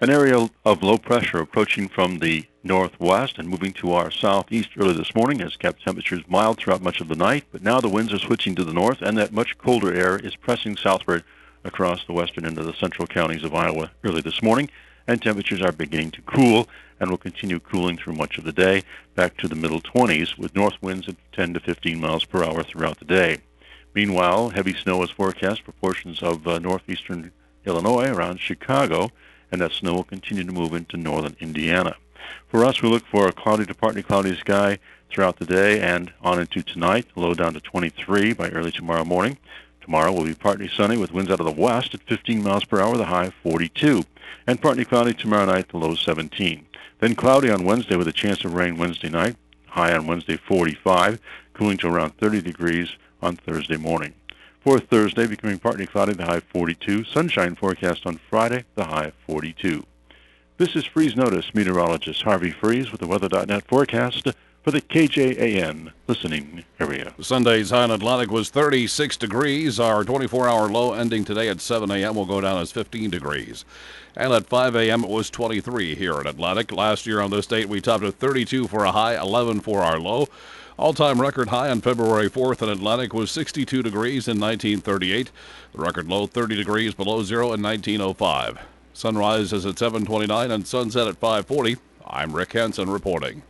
An area of low pressure approaching from the northwest and moving to our southeast early this morning has kept temperatures mild throughout much of the night, but now the winds are switching to the north and that much colder air is pressing southward across the western end of the central counties of Iowa early this morning, and temperatures are beginning to cool and will continue cooling through much of the day back to the middle 20s with north winds at 10 to 15 miles per hour throughout the day. Meanwhile, heavy snow is forecast for portions of northeastern Illinois around Chicago, and that snow will continue to move into northern Indiana. For us, we look for a cloudy to partly cloudy sky throughout the day and on into tonight, low down to 23 by early tomorrow morning. Tomorrow will be partly sunny with winds out of the west at 15 miles per hour, the high 42. And partly cloudy tomorrow night, the low 17. Then cloudy on Wednesday with a chance of rain Wednesday night, high on Wednesday 45, cooling to around 30 degrees on Thursday morning. For Thursday, becoming partly cloudy, the high 42. Sunshine forecast on Friday, the high 42. This is Freeze Notice meteorologist Harvey Freeze with the Weather.net forecast for the KJAN listening area. Sunday's high in Atlantic was 36 degrees. Our 24-hour low ending today at 7 a.m. will go down as 15 degrees. And at 5 a.m. it was 23 here in Atlantic. Last year on this date we topped at 32 for a high, 11 for our low. All-time record high on February 4th in Atlantic was 62 degrees in 1938. The record low 30 degrees below zero in 1905. Sunrise is at 7:29 and sunset at 5:40. I'm Rick Hansen reporting.